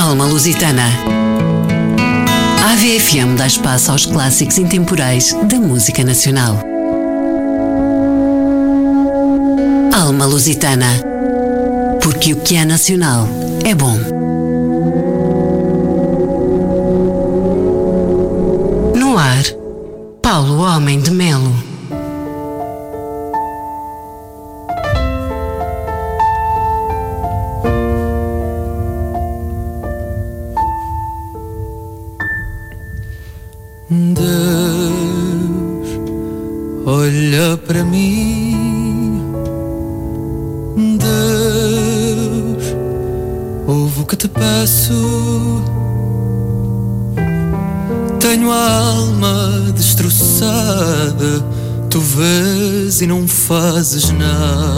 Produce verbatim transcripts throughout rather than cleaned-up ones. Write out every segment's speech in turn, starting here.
Alma Lusitana. A AVE F M dá espaço aos clássicos intemporais da música nacional. Alma Lusitana. Porque o que é nacional é bom. No ar, Paulo Homem de Melo. Deus, olha para mim. Deus, ouve o que te peço. Tenho a alma destroçada, tu vês e não fazes nada.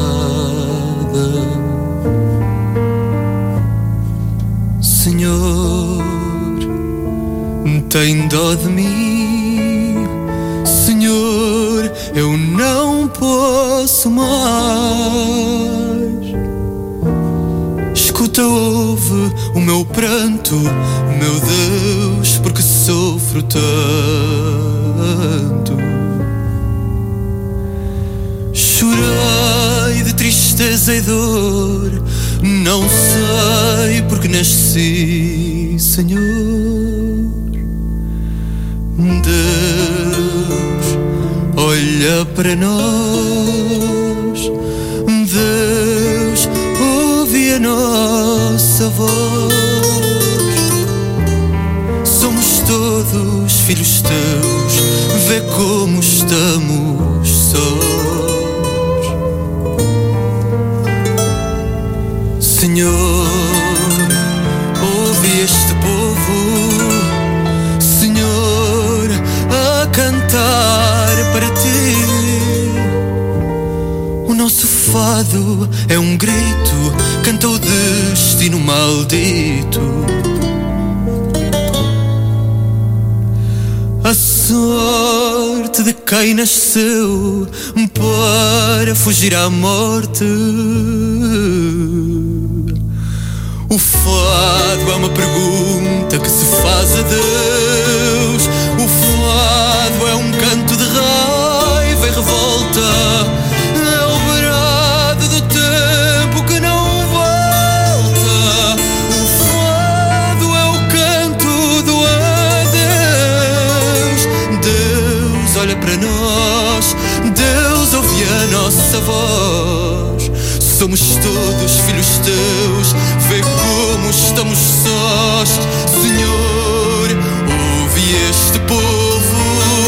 Senhor, tem dó de mim, Senhor, eu não posso mais. Escuta, ouve o meu pranto, meu Deus, porque sofro tanto. Chorei de tristeza e dor, não sei porque nasci, Senhor. Deus, olha para nós. Deus, ouve a nossa voz. Somos todos filhos teus, vê como estamos sós. Senhor, ouve este povo, cantar para ti. O nosso fado é um grito, canta o destino maldito. A sorte de quem nasceu para fugir à morte. O fado é uma pergunta que se faz a Deus. O fado é um canto de raiva e revolta. É o brado do tempo que não volta. O fado é o canto do adeus. Deus olha para nós, Deus ouve a nossa voz. Somos todos filhos teus, vê como estamos sós. Senhor, ouve este povo,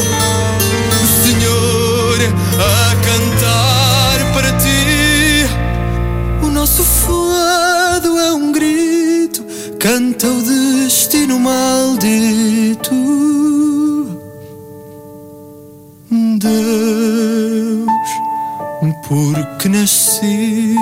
Senhor, a cantar para ti. O nosso fado é um grito, canta o destino maldito. Deus, porque nasci.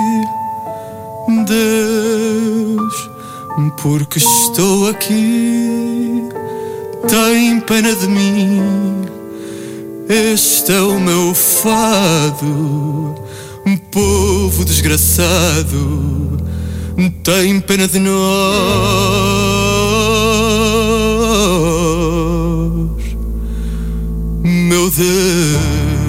Deus, porque estou aqui. Tem pena de mim, este é o meu fado. Um povo desgraçado, tem pena de nós, meu Deus.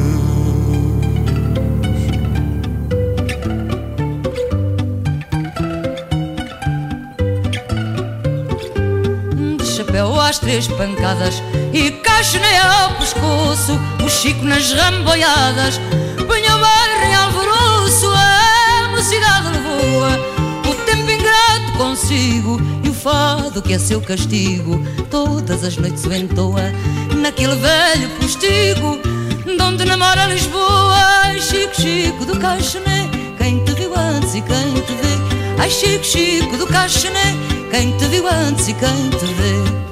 Às três pancadas e caixonei ao pescoço, o Chico nas ramboiadas, punha o barro em alvoroço. A mocidade levou-a, o tempo ingrato consigo, e o fado que é seu castigo, todas as noites o entoa, naquele velho postigo, de onde namora Lisboa. Ai, Chico, Chico do caixoné, quem te viu antes e quem te vê. Ai, Chico, Chico do caixoné, quem te viu antes e quem te vê.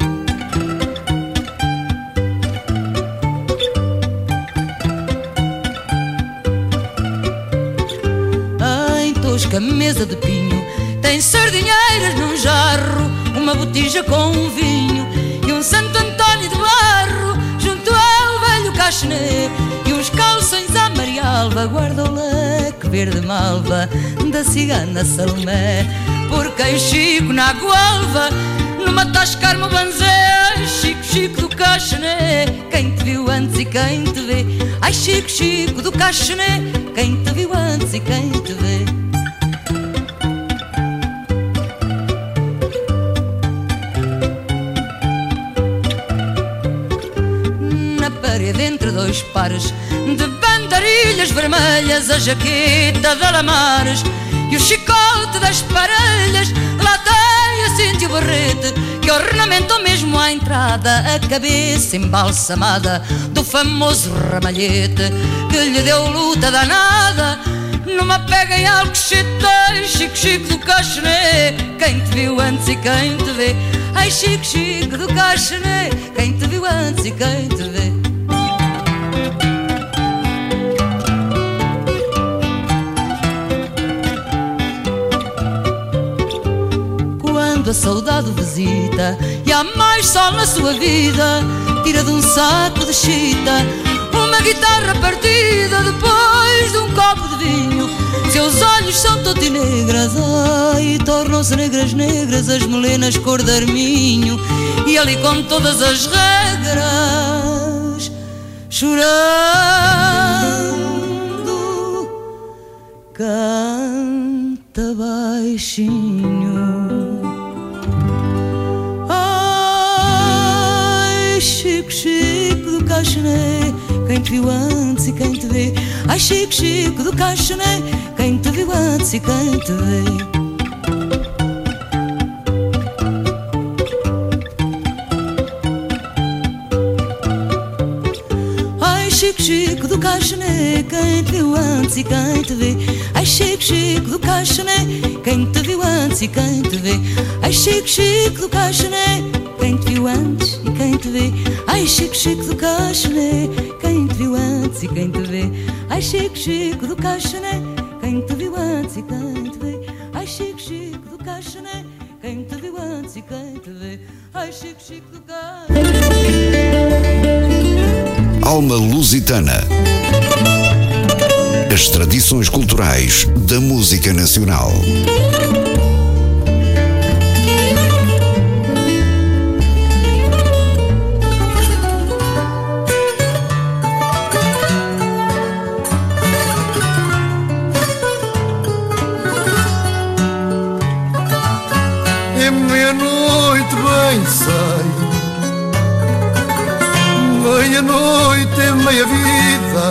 A mesa de pinho tem sardinheiras num jarro, uma botija com um vinho e um Santo António de barro junto ao velho caixonê, e uns calções à Marialva, guarda o leque verde malva da cigana Salomé. por quem Chico na Gualva, numa tascarmo banzé. Chico, Chico do Caxané, quem te viu antes e quem te vê. Ai, Chico, Chico do Caxané, quem te viu antes e quem te vê. Na parede entre dois pares de bandarilhas vermelhas, a jaqueta de alamares e o chicote das parelhas, lá tem a cinta e o barrete que ornamentam mesmo à entrada a cabeça embalsamada do famoso ramalhete que lhe deu luta danada numa pega em Alcochete. Ai, Chico, Chico do Caxané, quem te viu antes e quem te vê. Ai, Chico, Chico do Caxané, quem te viu antes e quem te vê. Quando a saudade visita e há mais sol na sua vida, tira de um saco de chita uma guitarra partida depois de um copo de vinho. Seus olhos são totinegras, ai, tornam-se negras, negras as melenas cor de arminho. E ali com todas as regras, chorando, canta baixinho. Chico, Chico do Caxané, quem te viu antes e quem te vê. Ai, Chico, Chico do Caxané, quem te viu antes e quem te vê. Ai, Chico, Chico do Caxané, quem te viu antes e quem te vê. Ai, Chico, Chico do Caxané, quem te viu antes e quem te vê. Ai, Chico, Chico do Caxané, quem te viu antes e quem te vê. Ai, Chico, Chico do Caxané, quem te viu antes e quem te vê. Ai, Chico, Chico do Caxané, quem te viu antes e quem te vê. Ai, Chico, Chico do Caxané, quem te viu antes e quem te vê. Ai, Chico, Chico do Caxané. Alma Lusitana. As tradições culturais da música nacional. Meia-noite é meia vida,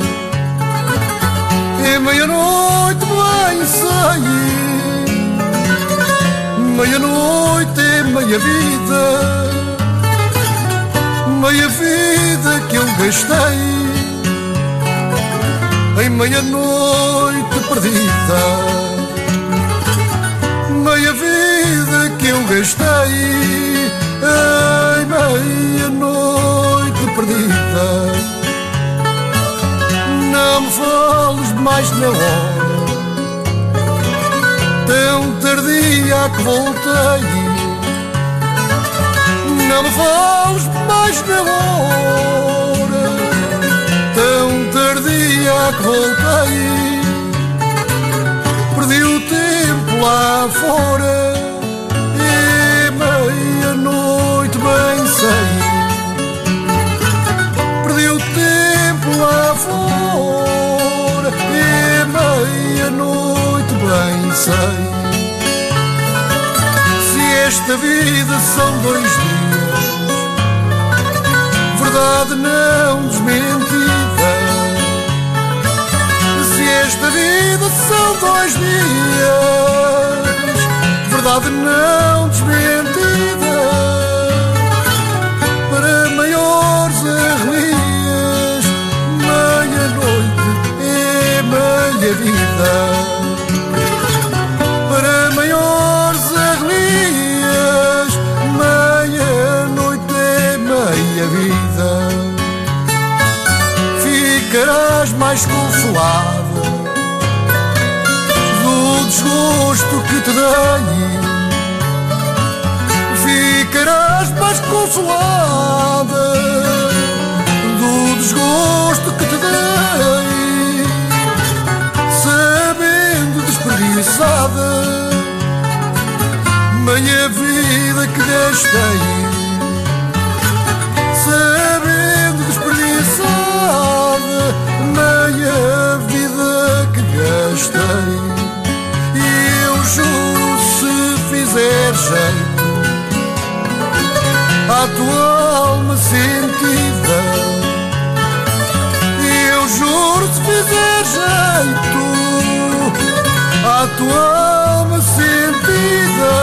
é meia-noite bem sei. Meia-noite é meia vida, meia vida que eu gastei em meia-noite perdida. Meia vida que eu gastei em meia-noite perdida. Não me fales mais na hora tão tardia que voltei. Não me fales mais na hora tão tardia que voltei. Perdi o tempo lá fora e meia-noite bem sei. Perdi o tempo lá fora e meia-noite bem sei. Se esta vida são dois dias, verdade não desmentida. Se esta vida são dois dias, verdade não desmentida. Para maiores arrelias, meia-noite é meia vida. Para maiores arrelias, meia-noite é meia vida. Ficarás mais consolado do desgosto que te dei. Ficarás mais consolada do desgosto que te dei, sabendo desperdiçada meia vida que gastei, sabendo desperdiçada, meia vida que gastei. E eu juro, se fizer jeito à tua alma sentida, e eu juro, se fizer jeito à tua alma sentida,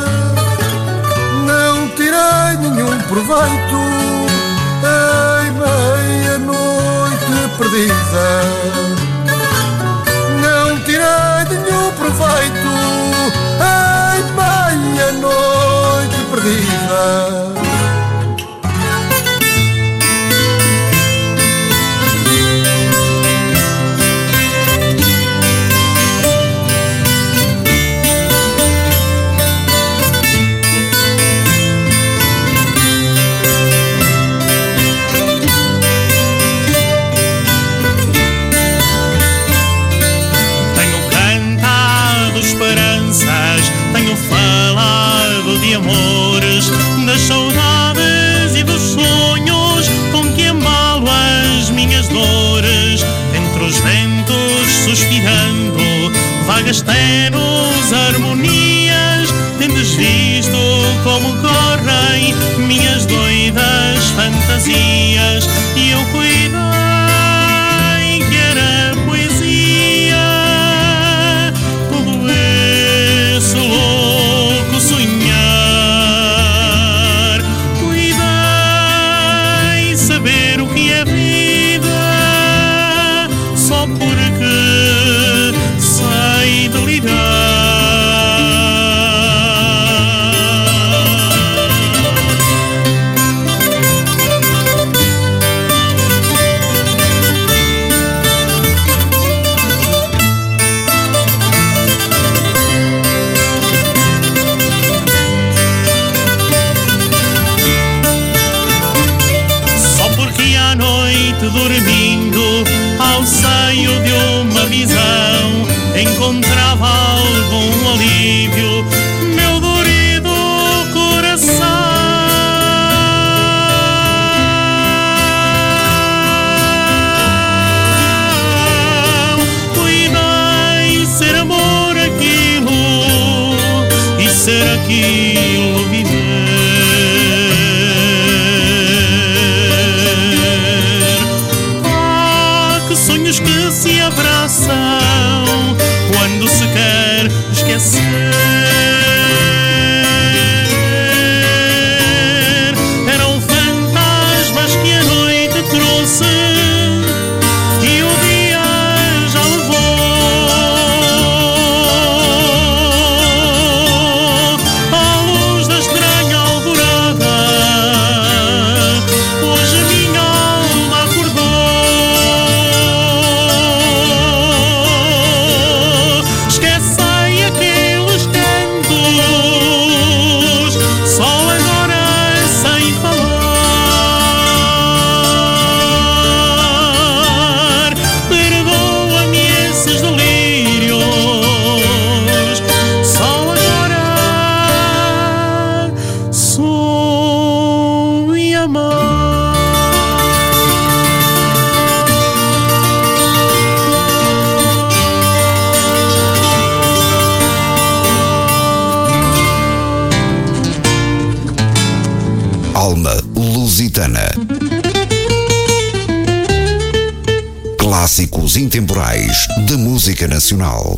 não tirei nenhum proveito em meia-noite perdida. Não tirei nenhum proveito em meia-noite perdida. Tenho falado de amores, das saudades e dos sonhos com que embalo as minhas dores. Entre os ventos suspirando, vagas tenues harmonias, tendes visto como correm minhas doidas fantasias. E eu cuidei que era poesia todo esse louco sonhar. Cuidei saber o que é vida, só porque sei de lidar. Dormindo ao seio de uma visão, encontrava algum alívio, meu dorido coração. Cuidei ser amor aquilo e ser aquilo viver. Sonhos que se abraçam quando se quer esquecer. Eram fantasmas que a noite trouxe e o dia já levou. À luz da estranha alvorada, hoje minha alma acordou. Alma Lusitana. Clássicos intemporais da música nacional.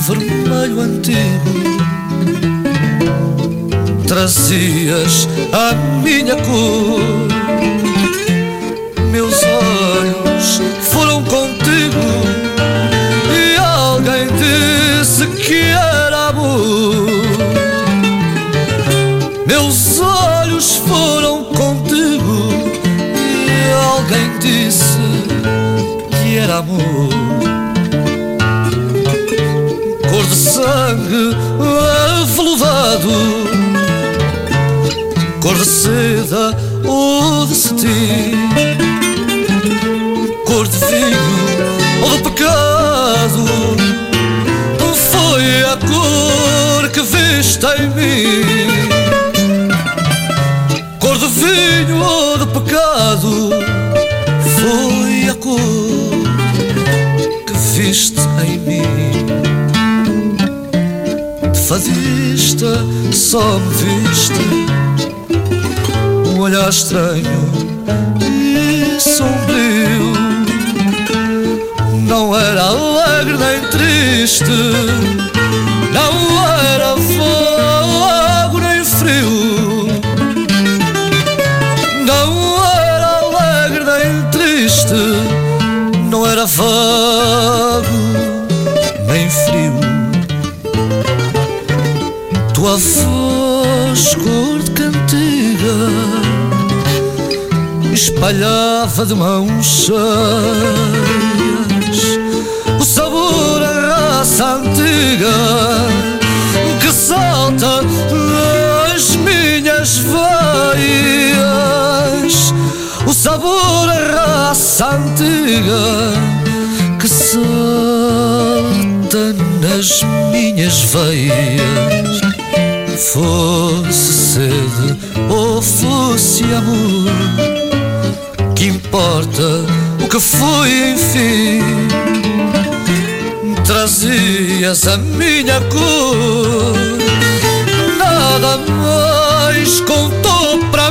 vermelho antigo. Trazias a minha cor, meus olhos foram contigo e alguém disse que era amor. Meus olhos foram contigo e alguém disse que era amor. Cor de sangue aveludado, cor de seda ou de cetim, cor de vinho ou de pecado, foi a cor que viste em mim. Cor de vinho ou de pecado, foi a cor que viste em mim. De fadista só me viste um olhar estranho e sombrio. Não era alegre nem triste, não era fogo nem frio. Não era alegre nem triste, não era vago nem frio. Tua voz cor de cantiga espalhava de mãos cheias o sabor da raça antiga que salta nas minhas veias. O sabor da raça antiga que salta nas minhas veias. Fosse sede ou fosse amor, que importa o que foi enfim. Trazias a minha cor, nada mais contou para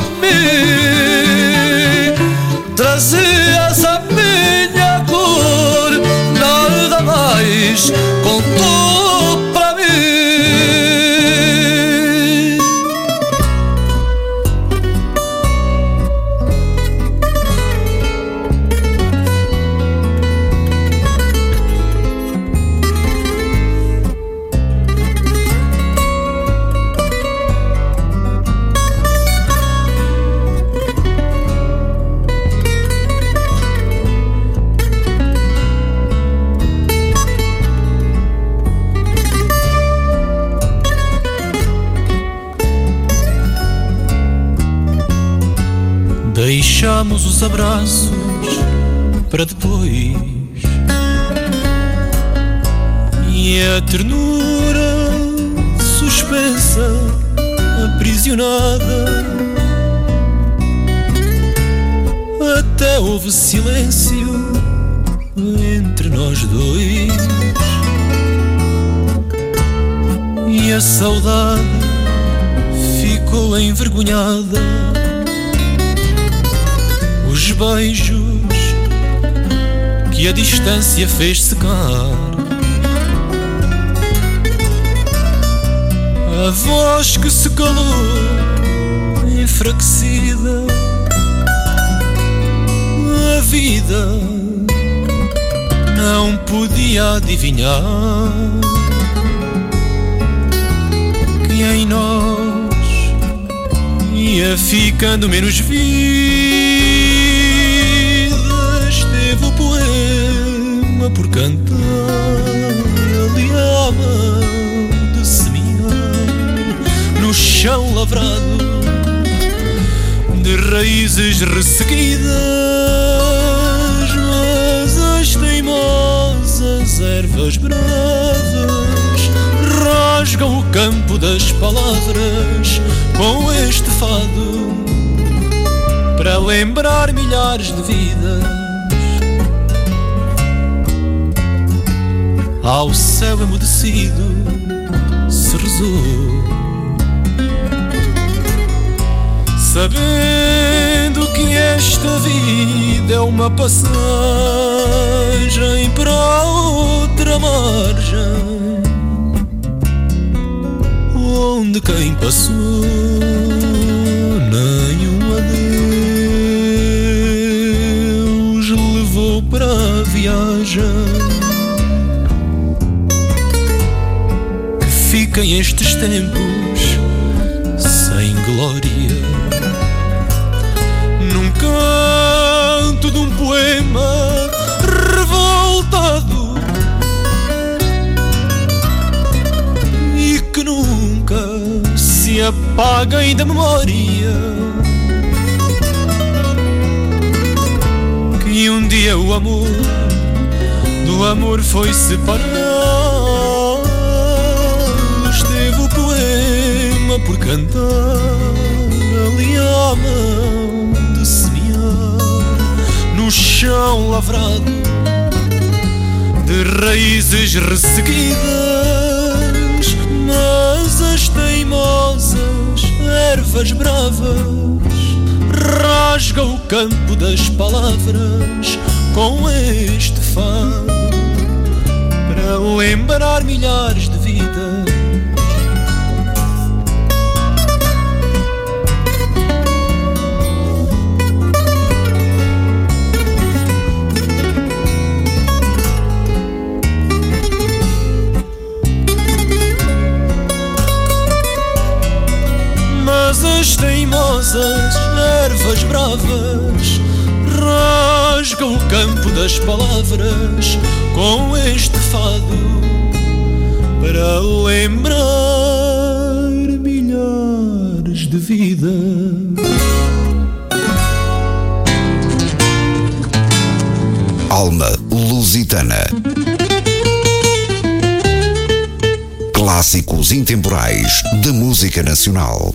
mim. Trazias a minha cor, nada mais contou para mim. Deixamos os abraços para depois e a ternura suspensa, aprisionada. Até houve silêncio entre nós dois e a saudade ficou envergonhada. Os beijos que a distância fez secar, a voz que se calou enfraquecida, a vida não podia adivinhar que em nós ia ficando menos vida. Esteve o poema por cantar ali à mão de semear no chão lavrado de raízes ressequidas, mas as teimosas ervas bravas rasgam o campo das palavras com este fado para lembrar milhares de vidas. Ao céu emudecido se rezou, sabendo que esta vida é uma passagem para outra margem. onde quem passou nenhum adeus levou para a viagem. Que fiquem estes tempos sem glória num canto de um poema revoltado e que nunca se apaguem da memória. Que um dia o amor do amor foi separado. Esteve o poema por cantar ali à mão de semear no chão lavrado de raízes ressequidas. Mas as teimosas ervas bravas rasgam o campo das palavras com este fado para lembrar milhares de vidas. Mas as teimosas ervas bravas rasgam o campo das palavras com este fado para lembrar milhares de vidas. Alma Lusitana. Clássicos intemporais da música nacional.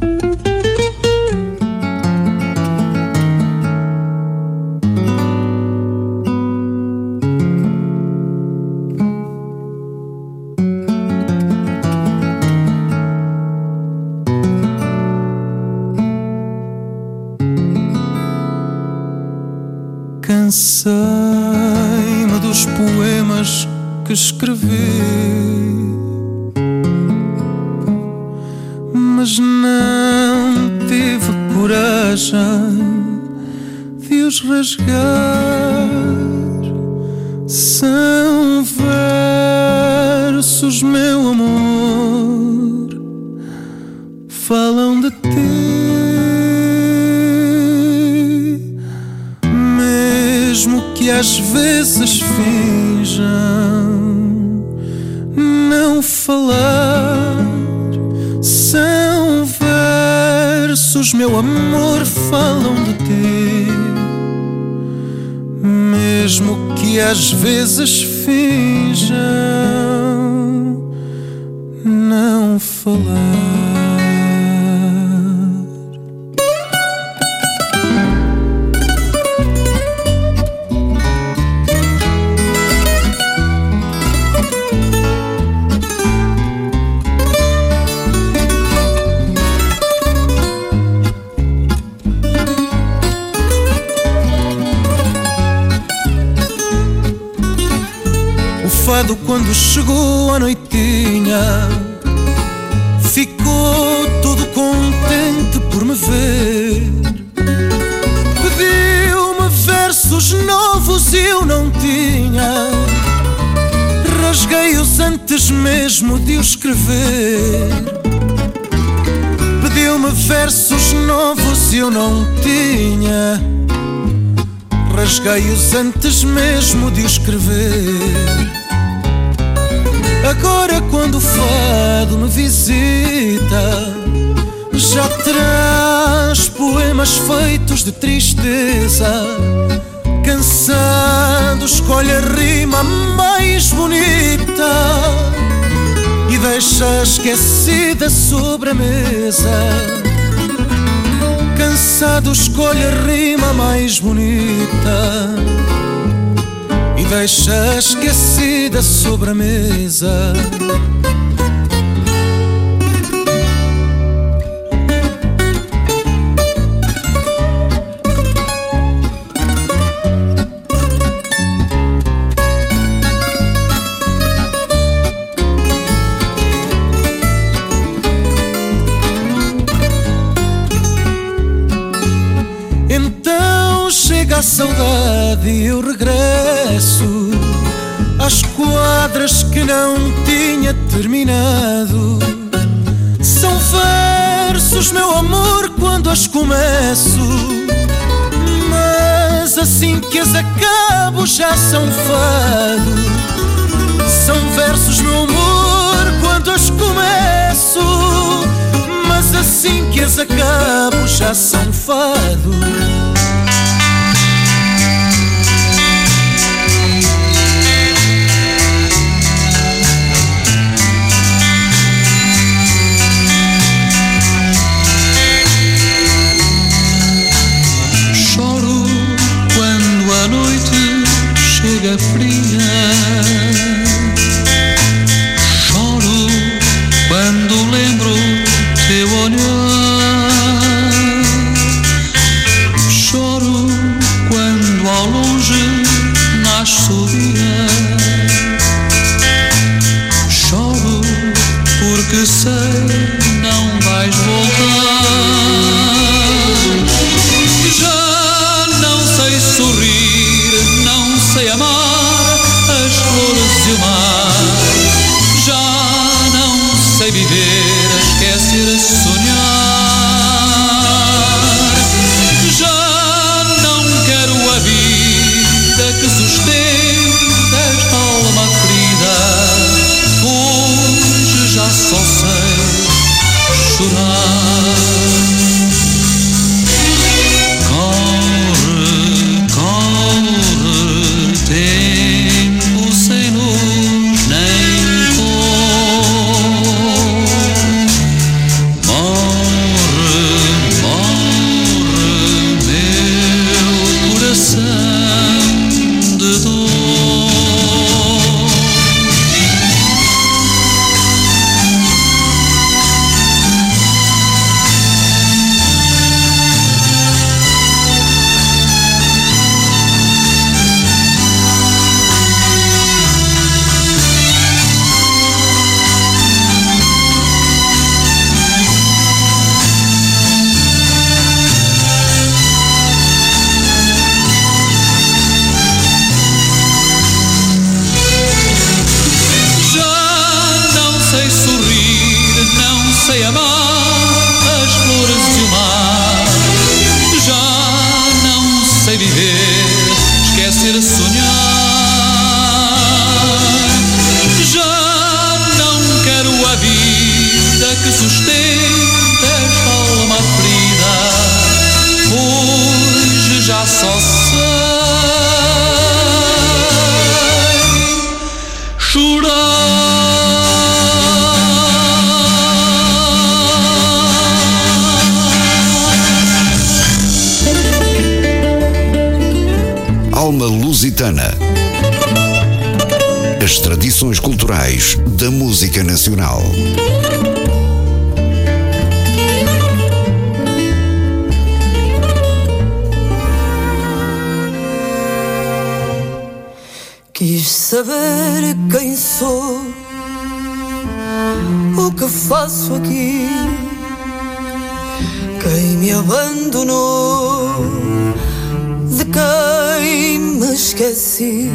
Cansei-me dos poemas que escrevi, mas não tive coragem de os rasgar. São versos, meu amor, falam de ti. Mesmo que às vezes finjam não falar, são versos, meu amor, falam de ti. Mesmo que às vezes finjam não falar. Quando chegou a noitinha, ficou todo contente por me ver. Pediu-me versos novos e eu não tinha. Rasguei-os antes mesmo de os escrever. Pediu-me versos novos e eu não tinha. Rasguei-os antes mesmo de os escrever. Agora quando o fado me visita, já traz poemas feitos de tristeza. Cansado escolhe a rima mais bonita e deixa esquecida sobre a mesa. Cansado escolhe a rima mais bonita e deixa esquecida sobre a mesa. chega a saudade e eu regresso às quadras que não tinha terminado. São versos, meu amor, quando as começo, mas assim que as acabo já são fado. São versos, meu amor, quando as começo, mas assim que as acabo já são fado. Choro quando a noite chega fria. Choro quando lembro teu olhar. Choro quando ao longe nasce o dia. Choro porque sei não vais voltar. Já não sei sorrir, não sei amar as flores e o mar. Já não sei viver, esquecer, sonhar. Já não quero a vida que sustenta esta alma ferida. Hoje já só sei chorar. Corre, corre, tempo sem luz nem cor. Morre, morre, meu coração de dor. Já não sei sorrir, não sei amar as flores e o mar. Já não sei viver, esquecer, sonhar. Já não quero a vida que sustenta esta alma ferida. Hoje já só sei chorar. Alma Lusitana. As tradições culturais da música nacional. Quis saber quem sou, o que faço aqui, quem me abandonou, de quem me esqueci.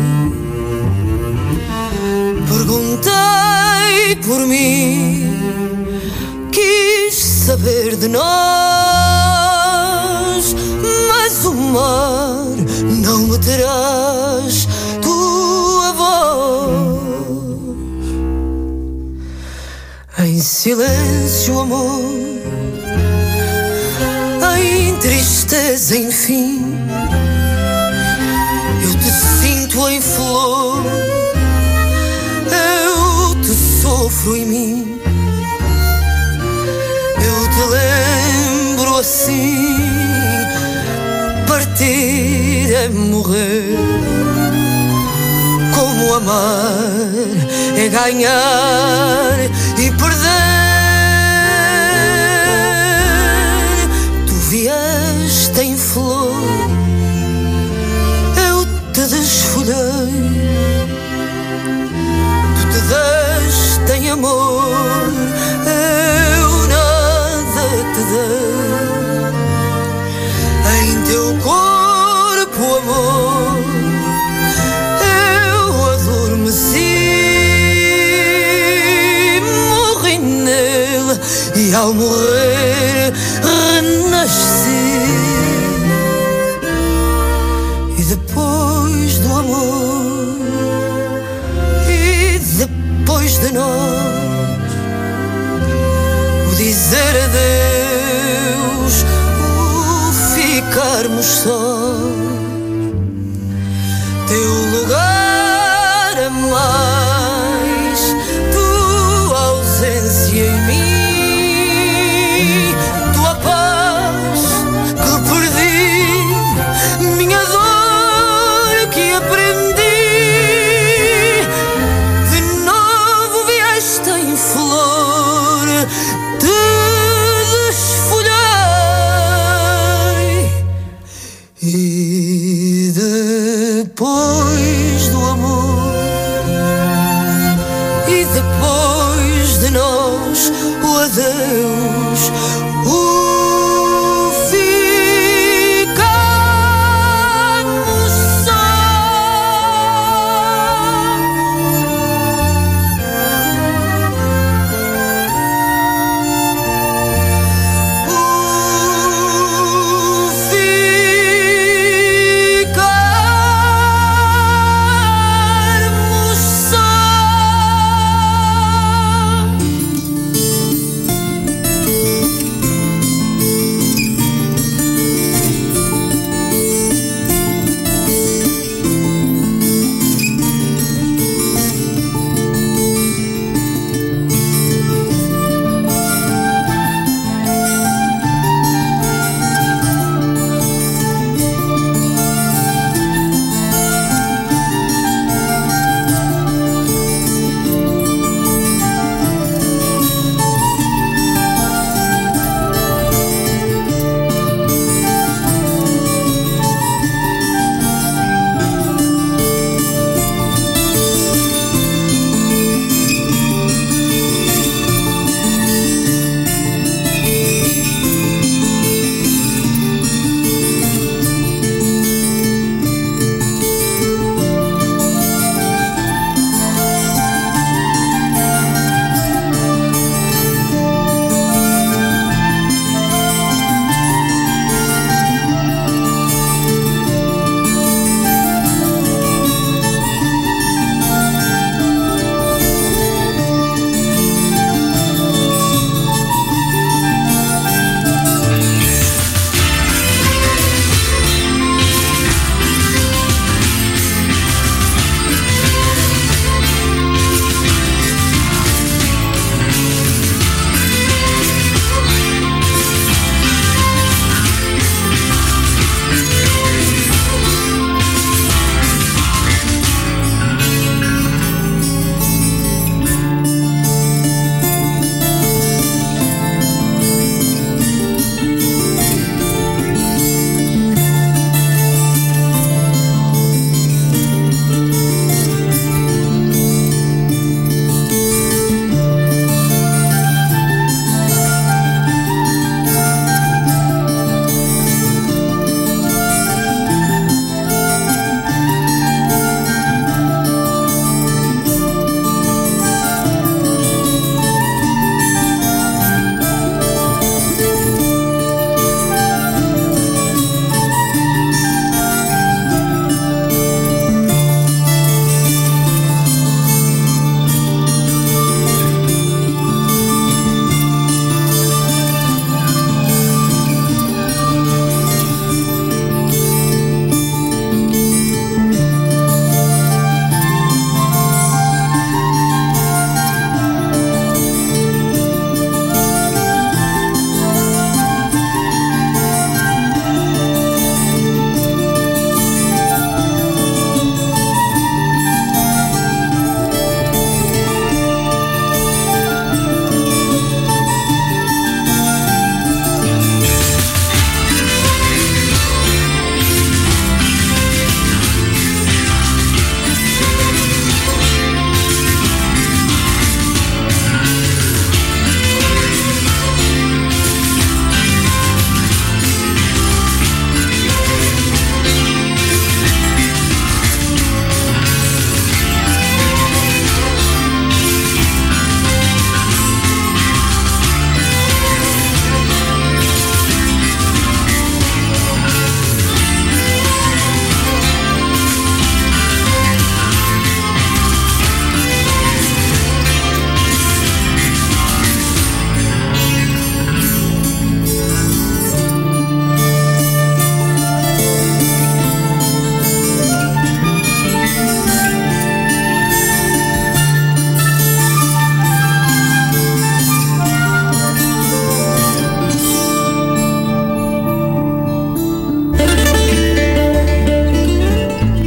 Perguntei por mim, quis saber de nós, mas o mar não me terás tua voz. Em silêncio, amor, em tristeza, enfim, eu te sinto em flor, eu te sofro em mim. Eu te lembro assim, partir é morrer. Como amar é ganhar e perder. Tu vieste em flor, eu te desfolhei. Tu te deste em amor, eu nada te dei. Em teu corpo, amor eu adormeci, morri nele e ao morrer renasci. E depois do amor e depois de nós, o dizer adeus, o ficarmos sós, teu lugar a mais, tua ausência em mim, tua paz que perdi, minha dor que aprendi, de novo vieste em flor, te desfolhei. E depois do amor e depois de nós, o adeus, o ficarmos sós, o ficar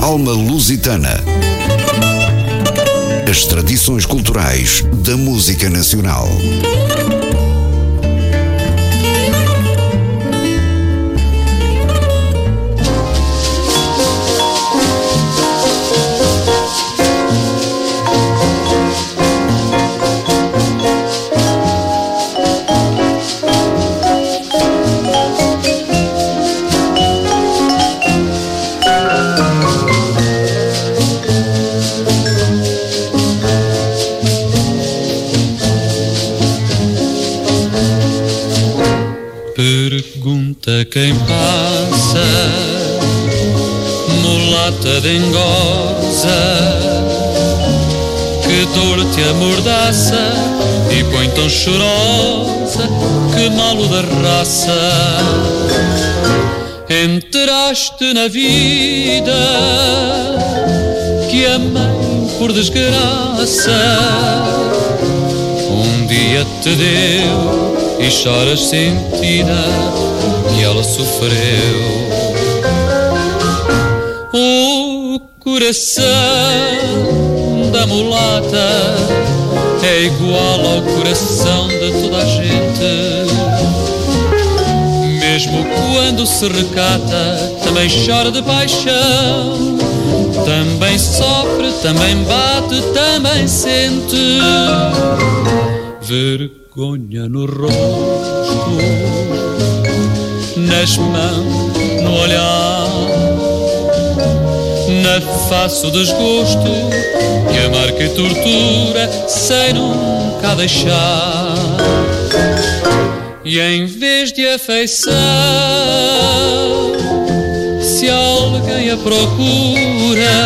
Alma Lusitana. As tradições culturais da música nacional. Pergunta quem passa, mulata dengosa, que dor te amordaça e põe tão chorosa, que malo da raça. Entraste na vida que a mãe por desgraça um dia te deu, e choras sentida que ela sofreu. O coração da mulata é igual ao coração de toda a gente. Mesmo quando se recata, também chora de paixão, também sofre, também bate, também sente. Vergonha no rosto, nas mãos, no olhar, na face o desgosto que amarga e tortura sem nunca deixar. E em vez de afeição, se alguém a procura,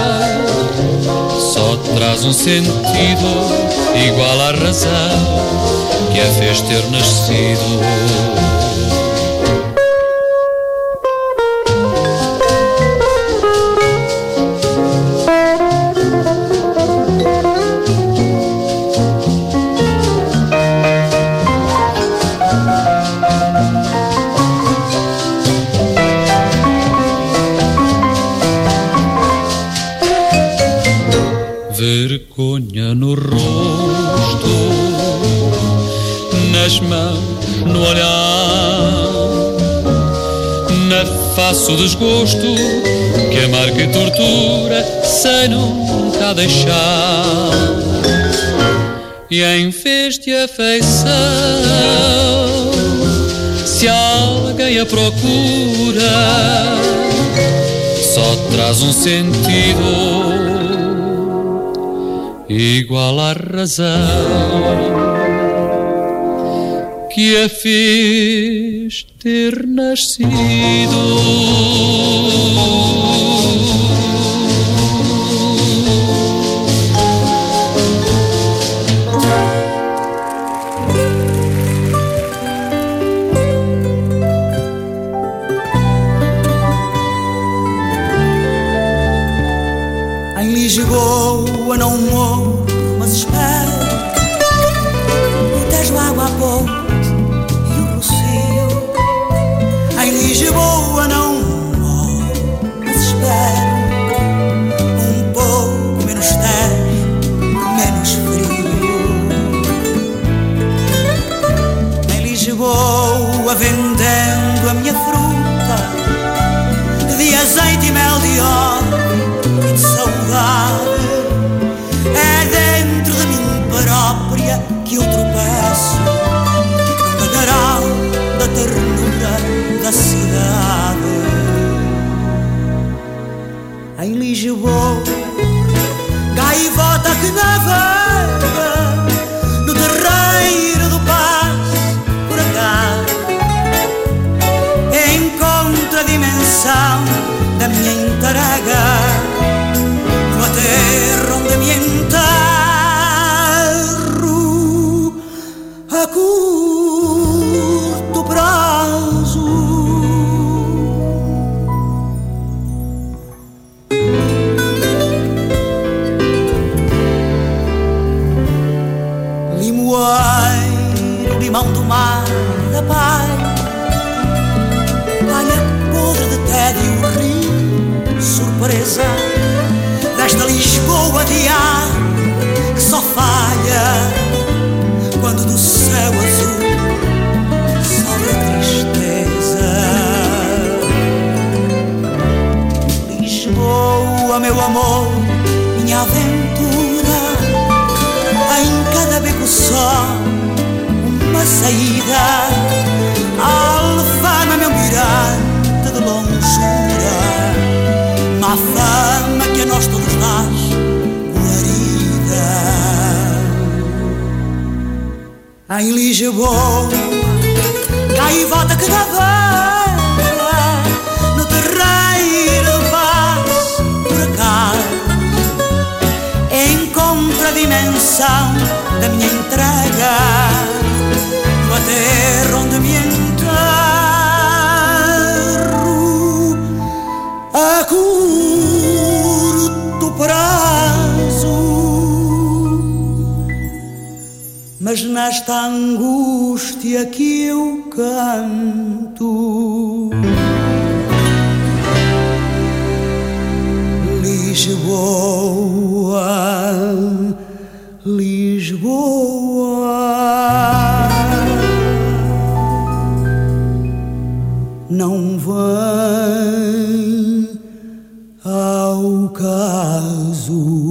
só traz um sentido igual à razão que a fez ter nascido. Vergonha no rosto, nas mãos, no olhar, na face o desgosto que amarga e tortura sem nunca deixar. E em vez de afeição, se alguém a procura, só traz um sentido igual à razão que a fez ter nascido. Em Lisboa não morro, mas espero o Tejo, água a pouco e o Rocio. Em Lisboa não morro, mas espero um pouco menos terra, menos frio. Em Lisboa vendendo a minha fruta de azeite e mel de óleo e de saudade, é dentro de mim própria que eu tropeço no degrau da ternura da cidade. Em Lisboa, gaivota que navega no terreiro do passo por acaso, encontra a dimensão da minha entrega numa terra onde me enterro a curto prazo. Limoeiro, limão do mar da paz, palha podre de tédio, rio, surpresa. surpresa desta Lisboa de ar que só falha quando do céu azul sobe a tristeza. Lisboa, meu amor, minha aventura, há em cada beco só uma saída. Alfama, meu mirante de longura, má fama que a nós todos dás guarida. Em Lisboa, gaivota que dá vela no terreiro vais por acaso, encontra a dimensão da minha entrega, tua terra onde me enterro a curto prazo. Mas nesta angústia que eu canto, Lisboa, Lisboa, não vem ao caso.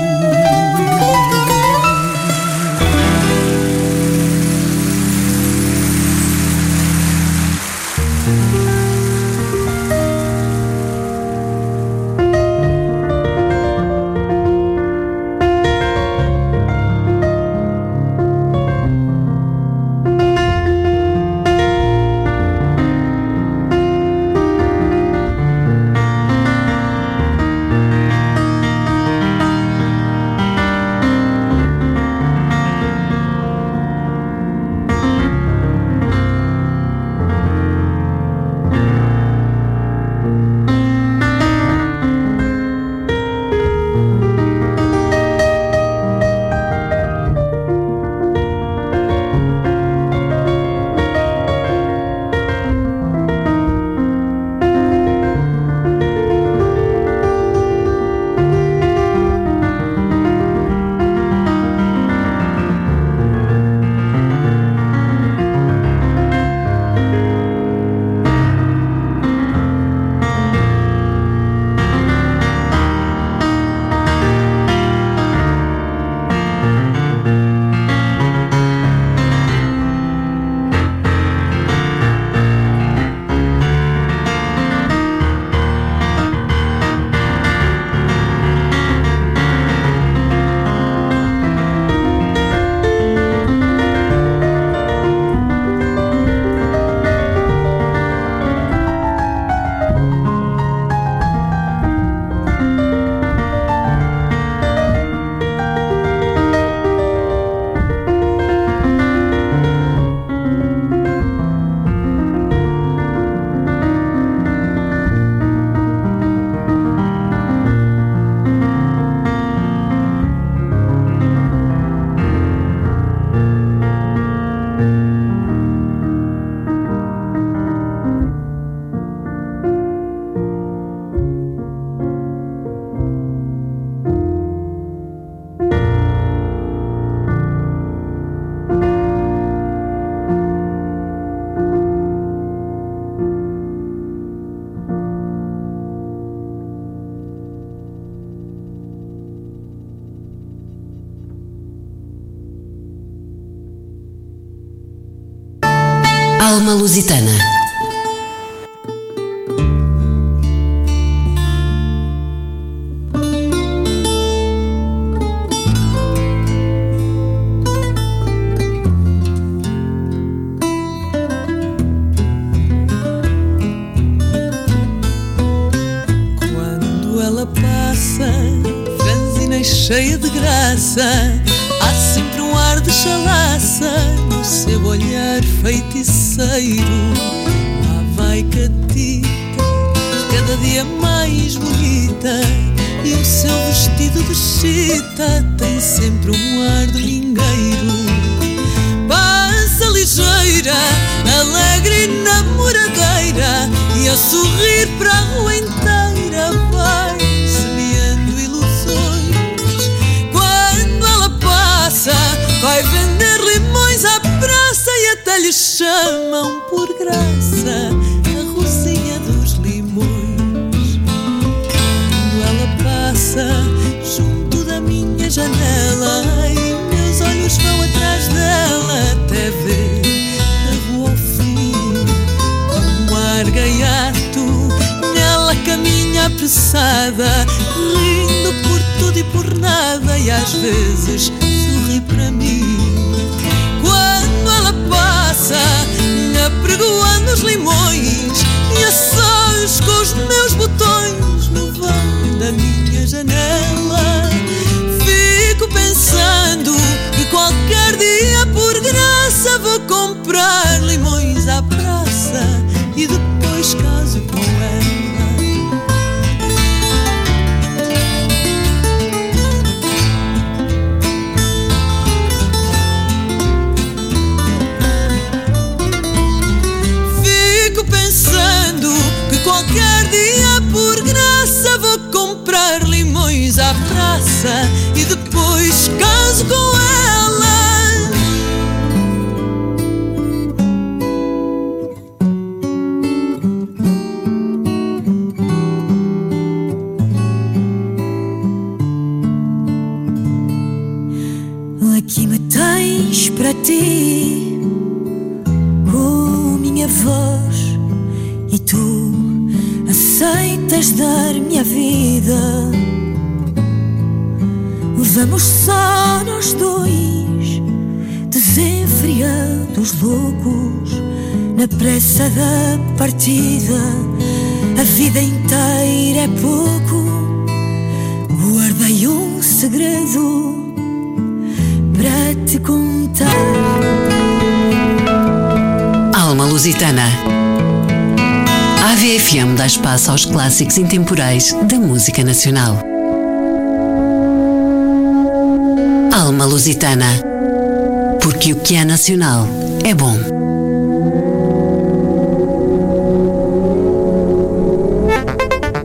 Alma Lusitana. Quando ela passa, franzina e cheia de graça, há sempre um ar de chalaça no seu olhar feiticeiro. Lá vai Catita, cada dia mais bonita, e o seu vestido de chita tem sempre um ar de mingueiro. Passa ligeira, alegre e namoradeira, e a sorrir para a rua inteira vai limões à praça e até lhe chamam por graça a Rosinha dos Limões. Quando ela passa junto da minha janela e meus olhos vão atrás dela até ver a rua ao fim, com um ar gaiato nela caminha apressada, rindo por tudo e por nada, e às vezes sorri para mim. Quando ela passa apregoando os limões e a sós com os meus botões no vão da minha janela, fico pensando que qualquer dia por graça vou comprar limões à praça e depois caso com ela. Pensando que qualquer dia por graça vou comprar limões à praça e depois caso com ela. Aqui me tens para ti, com minha voz, e tu aceitas dar-me a vida. Vamos só nós dois, desenfreados, loucos, na pressa da partida. A vida inteira é pouco. Guardei um segredo para te contar. Alma Lusitana. A AVE F M dá espaço aos clássicos intemporais da música nacional. Alma Lusitana. Porque o que é nacional é bom.